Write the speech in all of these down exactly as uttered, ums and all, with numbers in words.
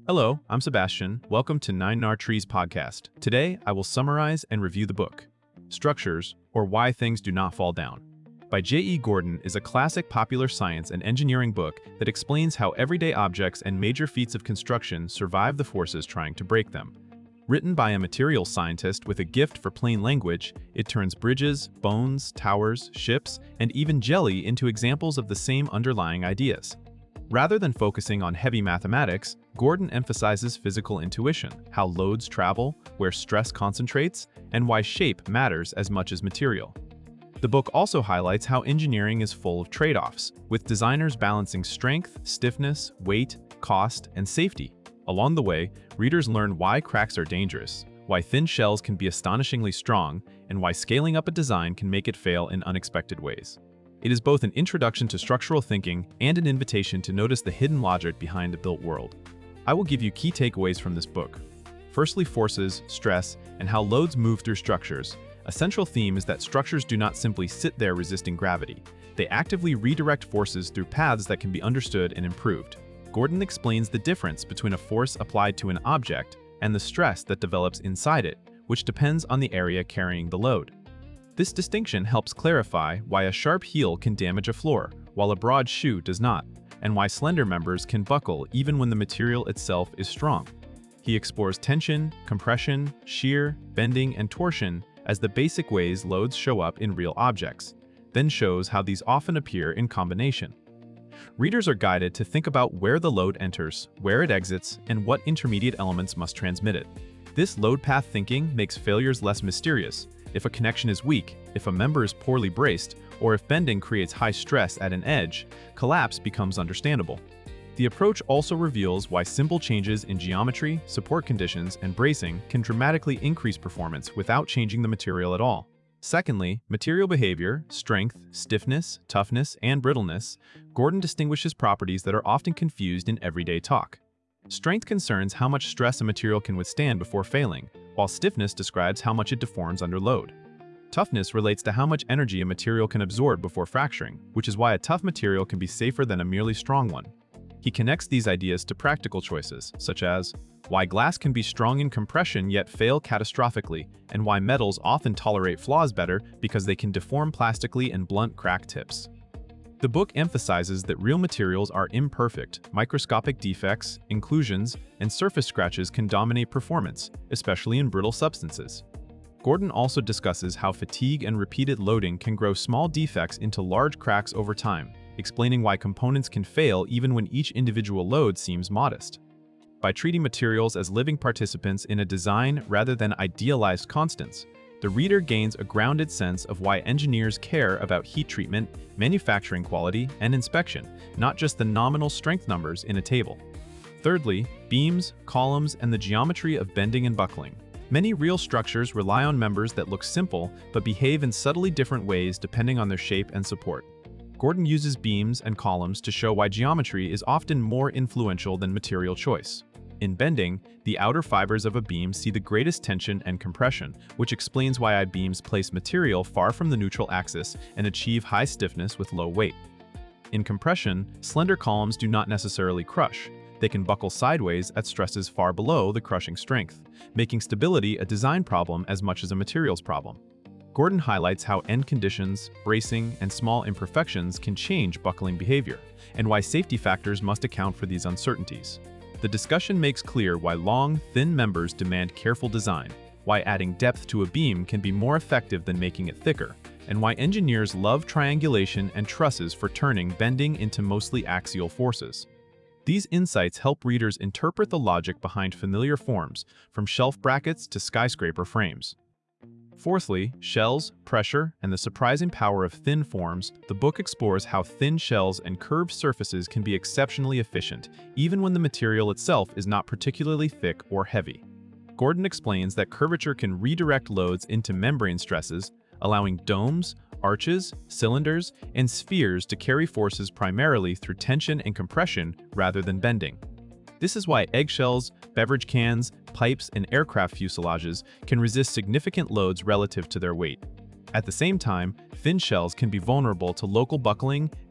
Hello, I'm Sebastian. Welcome to Nine Nar Trees podcast. Today, I will summarize and review the book, Structures, or Why Things Do Not Fall Down, by J E Gordon is a classic popular science and engineering book that explains how everyday objects and major feats of construction survive the forces trying to break them. Written by a materials scientist with a gift for plain language, it turns bridges, bones, towers, ships, and even jelly into examples of the same underlying ideas. Rather than focusing on heavy mathematics, Gordon emphasizes physical intuition, how loads travel, where stress concentrates, and why shape matters as much as material. The book also highlights how engineering is full of trade-offs, with designers balancing strength, stiffness, weight, cost, and safety. Along the way, readers learn why cracks are dangerous, why thin shells can be astonishingly strong, and why scaling up a design can make it fail in unexpected ways. It is both an introduction to structural thinking and an invitation to notice the hidden logic behind the built world. I will give you key takeaways from this book. Firstly, forces, stress, and how loads move through structures. A central theme is that structures do not simply sit there resisting gravity. They actively redirect forces through paths that can be understood and improved. Gordon explains the difference between a force applied to an object and the stress that develops inside it, which depends on the area carrying the load. This distinction helps clarify why a sharp heel can damage a floor, while a broad shoe does not, and why slender members can buckle even when the material itself is strong. He explores tension, compression, shear, bending, and torsion as the basic ways loads show up in real objects, then shows how these often appear in combination. Readers are guided to think about where the load enters, where it exits, and what intermediate elements must transmit it. This load path thinking makes failures less mysterious. If a connection is weak, if a member is poorly braced, or if bending creates high stress at an edge, collapse becomes understandable. The approach also reveals why simple changes in geometry, support conditions, and bracing can dramatically increase performance without changing the material at all. Secondly, material behavior, strength, stiffness, toughness, and brittleness. Gordon distinguishes properties that are often confused in everyday talk. Strength concerns how much stress a material can withstand before failing, while stiffness describes how much it deforms under load. Toughness relates to how much energy a material can absorb before fracturing, which is why a tough material can be safer than a merely strong one. He connects these ideas to practical choices, such as why glass can be strong in compression yet fail catastrophically, and why metals often tolerate flaws better because they can deform plastically and blunt crack tips. The book emphasizes that real materials are imperfect. Microscopic defects, inclusions, and surface scratches can dominate performance, especially in brittle substances. Gordon also discusses how fatigue and repeated loading can grow small defects into large cracks over time, explaining why components can fail even when each individual load seems modest. By treating materials as living participants in a design rather than idealized constants, the reader gains a grounded sense of why engineers care about heat treatment, manufacturing quality, and inspection, not just the nominal strength numbers in a table. Thirdly, beams, columns, and the geometry of bending and buckling. Many real structures rely on members that look simple but behave in subtly different ways depending on their shape and support. Gordon uses beams and columns to show why geometry is often more influential than material choice. In bending, the outer fibers of a beam see the greatest tension and compression, which explains why I-beams place material far from the neutral axis and achieve high stiffness with low weight. In compression, slender columns do not necessarily crush. They can buckle sideways at stresses far below the crushing strength, making stability a design problem as much as a materials problem. Gordon highlights how end conditions, bracing, and small imperfections can change buckling behavior, and why safety factors must account for these uncertainties. The discussion makes clear why long, thin members demand careful design, why adding depth to a beam can be more effective than making it thicker, and why engineers love triangulation and trusses for turning bending into mostly axial forces. These insights help readers interpret the logic behind familiar forms, from shelf brackets to skyscraper frames. Fourthly, shells, pressure, and the surprising power of thin forms. The book explores how thin shells and curved surfaces can be exceptionally efficient, even when the material itself is not particularly thick or heavy. Gordon explains that curvature can redirect loads into membrane stresses, allowing domes, arches, cylinders, and spheres to carry forces primarily through tension and compression rather than bending. This is why eggshells, beverage cans, pipes, and aircraft fuselages can resist significant loads relative to their weight. At the same time, thin shells can be vulnerable to local buckling,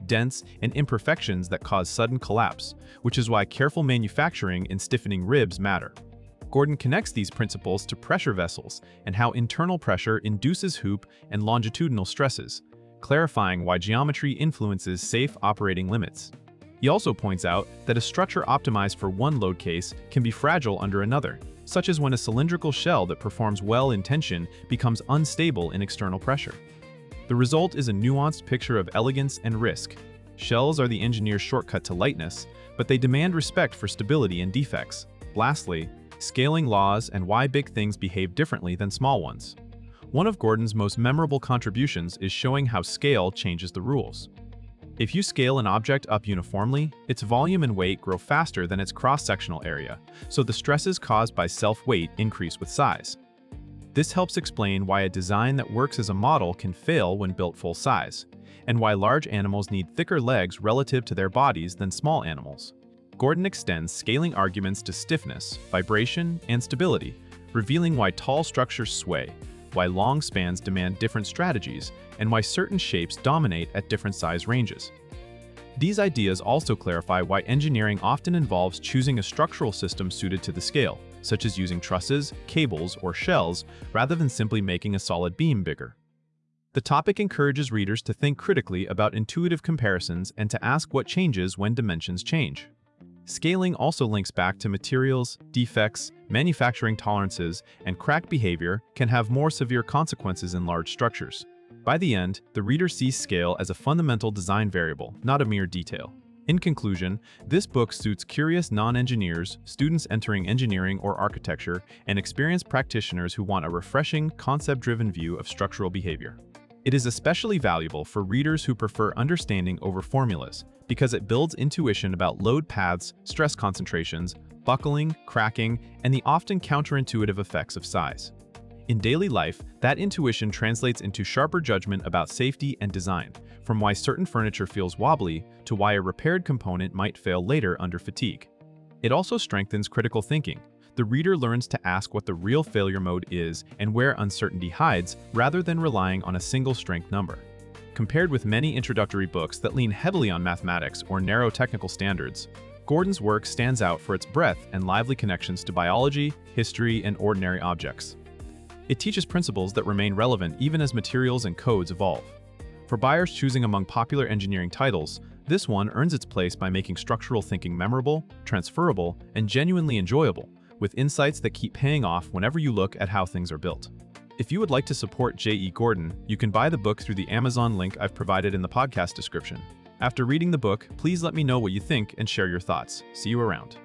dents, and imperfections that cause sudden collapse, which is why careful manufacturing and stiffening ribs matter. Gordon connects these principles to pressure vessels and how internal pressure induces hoop and longitudinal stresses, clarifying why geometry influences safe operating limits. He also points out that a structure optimized for one load case can be fragile under another, such as when a cylindrical shell that performs well in tension becomes unstable in external pressure. The result is a nuanced picture of elegance and risk. Shells are the engineer's shortcut to lightness, but they demand respect for stability and defects. Lastly, scaling laws and why big things behave differently than small ones. One of Gordon's most memorable contributions is showing how scale changes the rules. If you scale an object up uniformly, its volume and weight grow faster than its cross-sectional area, so the stresses caused by self-weight increase with size. This helps explain why a design that works as a model can fail when built full size, and why large animals need thicker legs relative to their bodies than small animals. Gordon extends scaling arguments to stiffness, vibration, and stability, revealing why tall structures sway, why long spans demand different strategies, and why certain shapes dominate at different size ranges. These ideas also clarify why engineering often involves choosing a structural system suited to the scale, such as using trusses, cables, or shells, rather than simply making a solid beam bigger. The topic encourages readers to think critically about intuitive comparisons and to ask what changes when dimensions change. Scaling also links back to materials, defects, manufacturing tolerances, and crack behavior can have more severe consequences in large structures. By the end, the reader sees scale as a fundamental design variable, not a mere detail. In conclusion, this book suits curious non-engineers, students entering engineering or architecture, and experienced practitioners who want a refreshing, concept-driven view of structural behavior. It is especially valuable for readers who prefer understanding over formulas, because it builds intuition about load paths, stress concentrations, buckling, cracking, and the often counterintuitive effects of size. In daily life, that intuition translates into sharper judgment about safety and design, from why certain furniture feels wobbly to why a repaired component might fail later under fatigue. It also strengthens critical thinking. The reader learns to ask what the real failure mode is and where uncertainty hides, rather than relying on a single strength number. Compared with many introductory books that lean heavily on mathematics or narrow technical standards, Gordon's work stands out for its breadth and lively connections to biology, history, and ordinary objects. It teaches principles that remain relevant even as materials and codes evolve. For buyers choosing among popular engineering titles, this one earns its place by making structural thinking memorable, transferable, and genuinely enjoyable, with insights that keep paying off whenever you look at how things are built. If you would like to support J E Gordon, you can buy the book through the Amazon link I've provided in the podcast description. After reading the book, please let me know what you think and share your thoughts. See you around.